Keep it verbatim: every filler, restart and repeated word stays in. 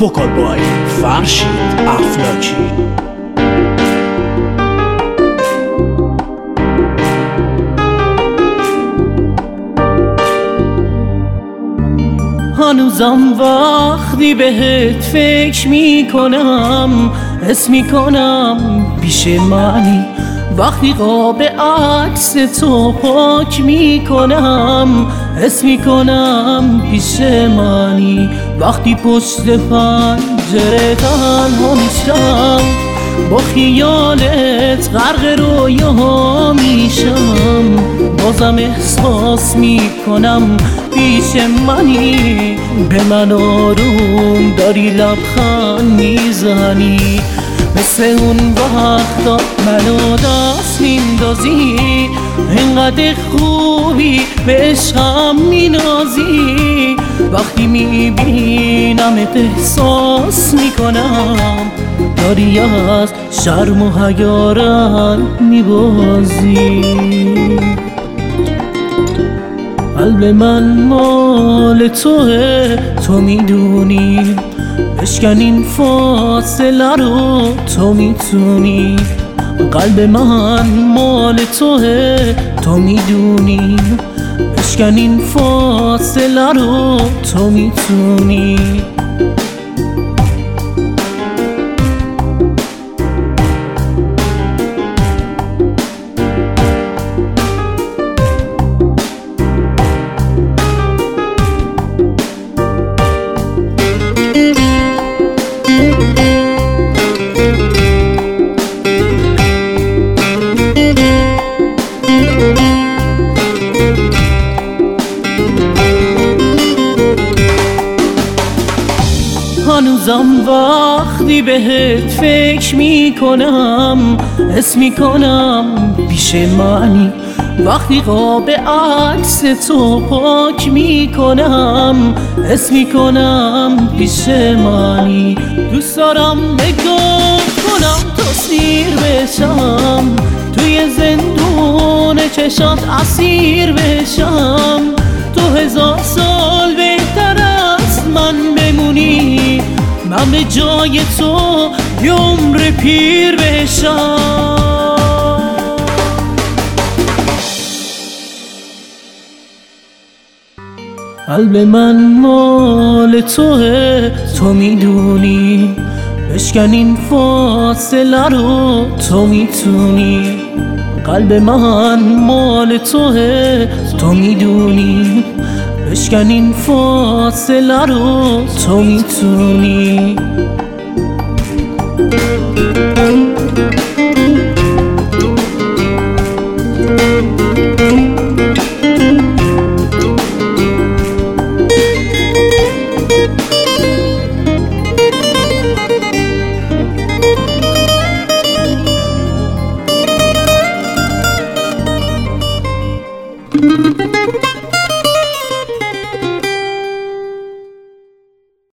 وکال بای فرشید افلاکی. هنوزم وقتی بهت فکر میکنم حس میکنم پیش منی، وقتی قاب عکس تو پاک میکنم حس میکنم پیش منی، وقتی پشت پنجره تنها میشم با خیالت غرق رویا میشم، بازم احساس میکنم پیش منی، به من آروم داری لبخند میزنی، مثل اون وقتا منو دست میندازی، اینقدر خوبی به عشقم مینازی، وقتی میبینمت احساس میکنم داری از شرم و حیا میبازی. قلب من مال توه تو میدونی، بشکن این فاصله رو تو میتونی، قلب من مال توه تو میدونی، بشکن این فاصله رو تو میتونی. هنوزم وقتی بهت فکر میکنم حس میکنم پیش منی، وقتی قاب عکس تو پاک میکنم حس میکنم پیش منی، دوست دارم نگاه کنم تو سیر بشم، توی زندون چشات اسیر بشم، تو هزار سال بهتر از من بمونی، من به جای تو یه عمر پیر بشم. قلب من مال توه تو میدونی، بشکن این فاصله رو تو میتونی، قلب من مال توه تو میدونی، بشکن این فاصله رو تو میتونی.